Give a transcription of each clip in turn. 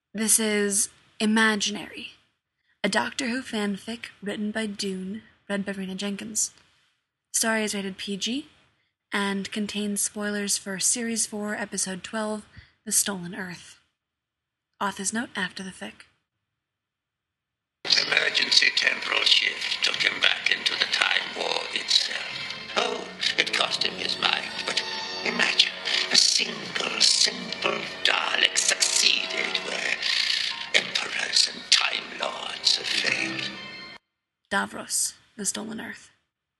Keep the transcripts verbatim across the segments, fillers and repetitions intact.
This is Imaginary, a Doctor Who fanfic written by Dune, read by Rena Jenkins. Story is rated P G and contains spoilers for Series four, Episode twelve, The Stolen Earth. Author's note after the fic. Emergency temporal shift took him back into the time war itself. Oh, it cost him his mind, but imagine a single, simple Dalek succeeded where emperors and time lords have failed. Davros, The Stolen Earth.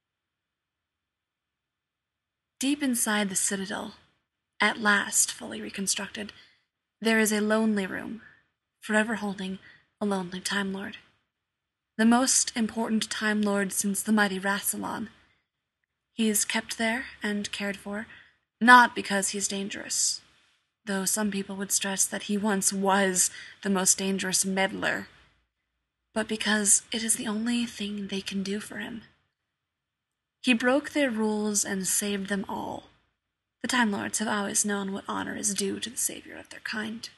Deep inside the Citadel, at last fully reconstructed, there is a lonely room, forever holding a lonely Time Lord. The most important Time Lord since the mighty Rassilon. He is kept there and cared for, not because he's dangerous, though some people would stress that he once was the most dangerous meddler, but because it is the only thing they can do for him. He broke their rules and saved them all. The Time Lords have always known what honor is due to the savior of their kind.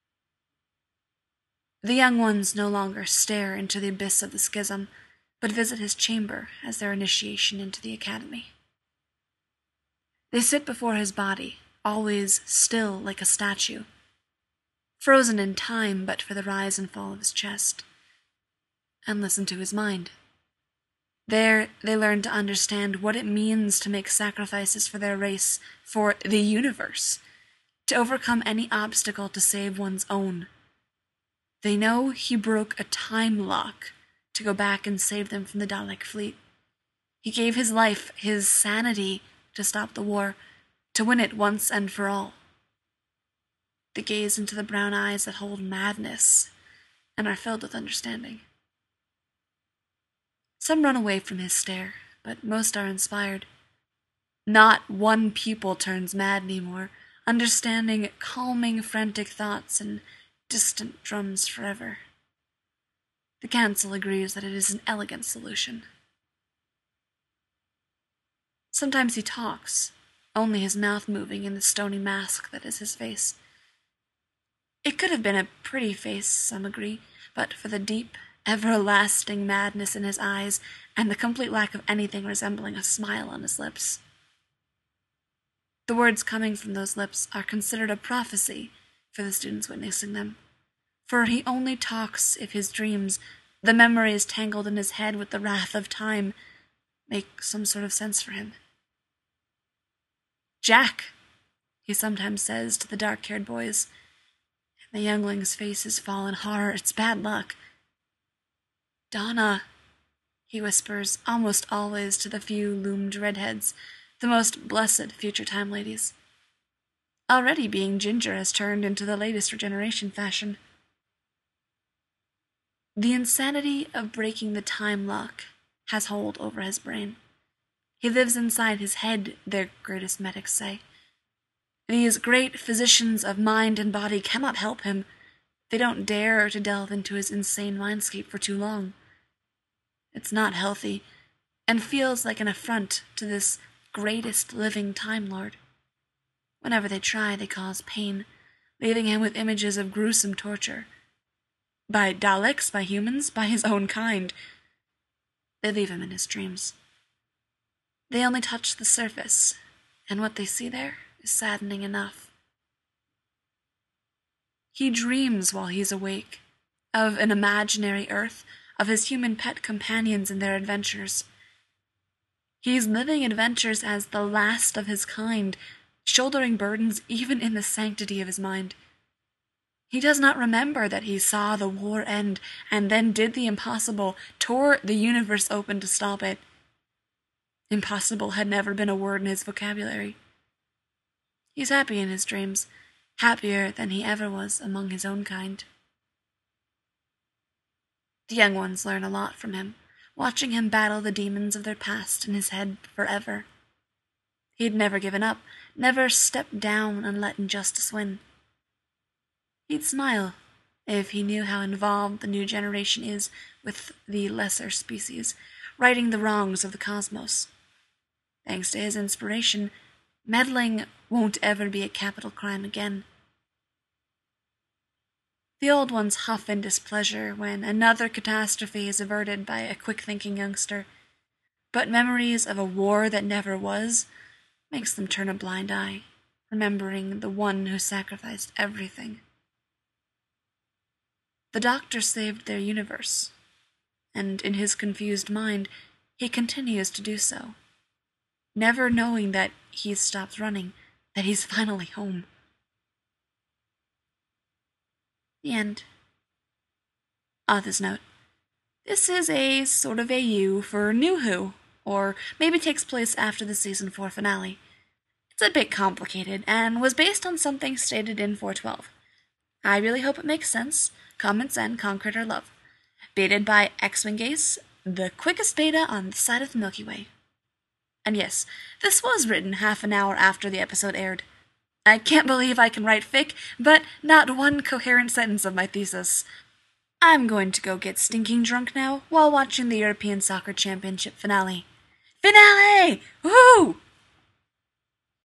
The young ones no longer stare into the abyss of the schism, but visit his chamber as their initiation into the academy. They sit before his body, always still like a statue, frozen in time but for the rise and fall of his chest, and listen to his mind. There, they learn to understand what it means to make sacrifices for their race, for the universe, to overcome any obstacle to save one's own. They know he broke a time lock to go back and save them from the Dalek fleet. He gave his life, his sanity, to stop the war, to win it once and for all. They gaze into the brown eyes that hold madness and are filled with understanding. Some run away from his stare, but most are inspired. Not one pupil turns mad anymore, understanding calming, frantic thoughts and distant drums forever. The Council agrees that it is an elegant solution. Sometimes he talks, only his mouth moving in the stony mask that is his face. It could have been a pretty face, some agree, but for the deep, everlasting madness in his eyes and the complete lack of anything resembling a smile on his lips. The words coming from those lips are considered a prophecy for the students witnessing them, for he only talks if his dreams, the memories tangled in his head with the wrath of time, make some sort of sense for him. "Jack," he sometimes says to the dark-haired boys, and the younglings' faces fall in horror. It's bad luck. "Donna," he whispers almost always to the few loomed redheads, the most blessed future time ladies. Already being ginger has turned into the latest regeneration fashion. The insanity of breaking the time lock has hold over his brain. He lives inside his head, their greatest medics say. These great physicians of mind and body cannot help him. They don't dare to delve into his insane mindscape for too long. It's not healthy, and feels like an affront to this greatest living Time Lord. Whenever they try, they cause pain, leaving him with images of gruesome torture. By Daleks, by humans, by his own kind. They leave him in his dreams. They only touch the surface, and what they see there is saddening enough. He dreams while he's awake, of an imaginary Earth, of his human pet companions and their adventures. He's living adventures as the last of his kind, shouldering burdens even in the sanctity of his mind. He does not remember that he saw the war end and then did the impossible, tore the universe open to stop it. Impossible had never been a word in his vocabulary. He's happy in his dreams, happier than he ever was among his own kind. The young ones learn a lot from him, watching him battle the demons of their past in his head forever. He'd never given up, never stepped down and let injustice win. He'd smile if he knew how involved the new generation is with the lesser species, righting the wrongs of the cosmos. Thanks to his inspiration, meddling won't ever be a capital crime again. The old ones huff in displeasure when another catastrophe is averted by a quick-thinking youngster, but memories of a war that never was makes them turn a blind eye, remembering the one who sacrificed everything. The Doctor saved their universe, and in his confused mind, he continues to do so, never knowing that he's stopped running, that he's finally home. The end. Author's note. This is a sort of A U for New Who, or maybe takes place after the season four finale. It's a bit complicated, and was based on something stated in four twelve. I really hope it makes sense. Comments and concrete are love. Baited by X-Wing Ace, the quickest beta on this side of the Milky Way. And yes, this was written half an hour after the episode aired. I can't believe I can write fic, but not one coherent sentence of my thesis. I'm going to go get stinking drunk now while watching the European Soccer Championship finale. Finale! Woohoo!